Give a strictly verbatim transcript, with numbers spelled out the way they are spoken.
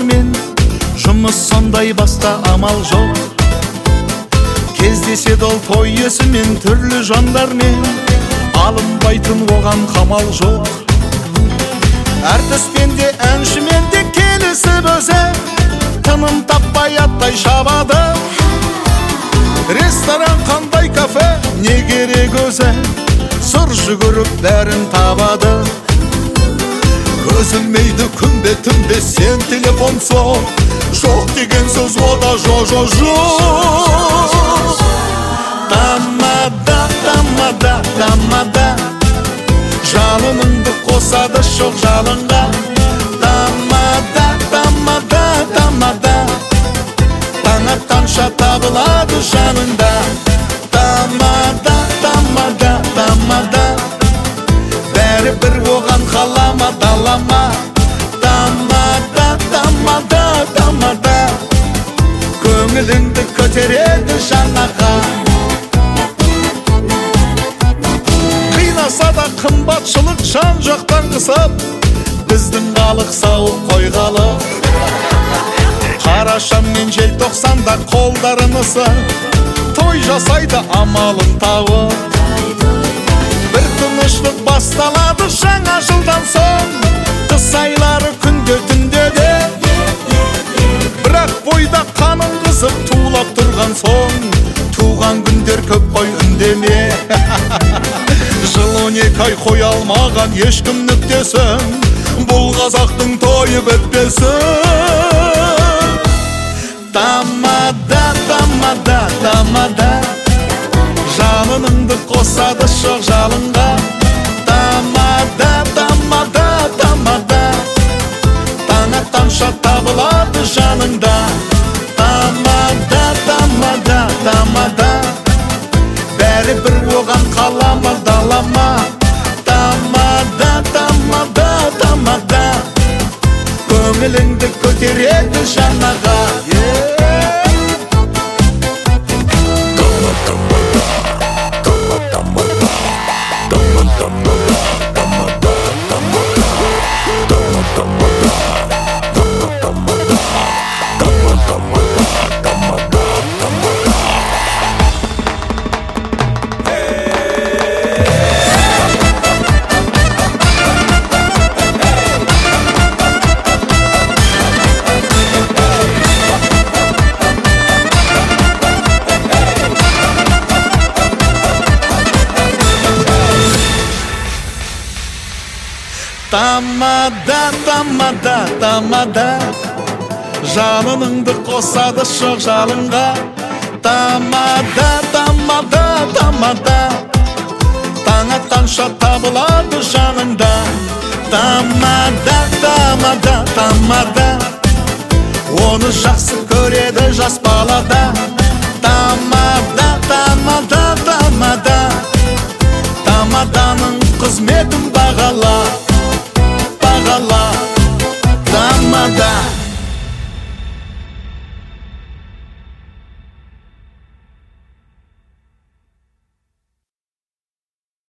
мен жұмыс сондай баста амал жоқ. Кездеседі ол той иесімен түрлі жандармен, алынбайтын оған қамал жоқ. Әртіспен де әншімен де келісіп өзі, тыным таппай аттай шабады. Ресторан қандай кафе, не керек өзі, сұр жүгіріп бәрін табады. Көзілмейді күнбе түнбе сен телефон соқ, жоқ деген сөз ода жо-жо-жо. Тамада, тамада, тамада, жалыныңды қосады шоқ жалынға. Тамада, тамада, тамада, таң атқанша табылады жаныңда. Тамада, тамада, тамада, бәрі бір оған қалама далама. Тамада, тамада, тамада, көңіліңді көтереді жаңаға. Қинаса да қымбатшылық жан жақтан қысып, біздің халық сауық қойғалы. Қарашам мен желтоқсанда қолдарын ысып, той жасайды амалын тауып. Бір тыныштық басталады жаңа жылдан соң, қыс айлары күнде түнде де. Бірақ бойда қаның қызып тулап тұрған соң, туған күндер көп қой үндеме. Жыл он екі ай қоя алмаған ешкім нүктесін, бұл қазақтың тойы бітпесін. Тамада, тамада, тамада, жалыныңды қосады шоқ жалынға. Тамада, тамада, тамада, таң атқанша табылады жаныңда. Тамада, тамада, тамада, бәрі бір оған қалама далама. Тамада, тамада, тамада, көңіліңді көтереді жаңаға. Тамада, тамада, тамада, жалыныңды қосады шоқ жалынға. Тамада, тамада, тамада, таң атқанша табылады жаныңда. Тамада, тамада, тамада, оны жақсы көр.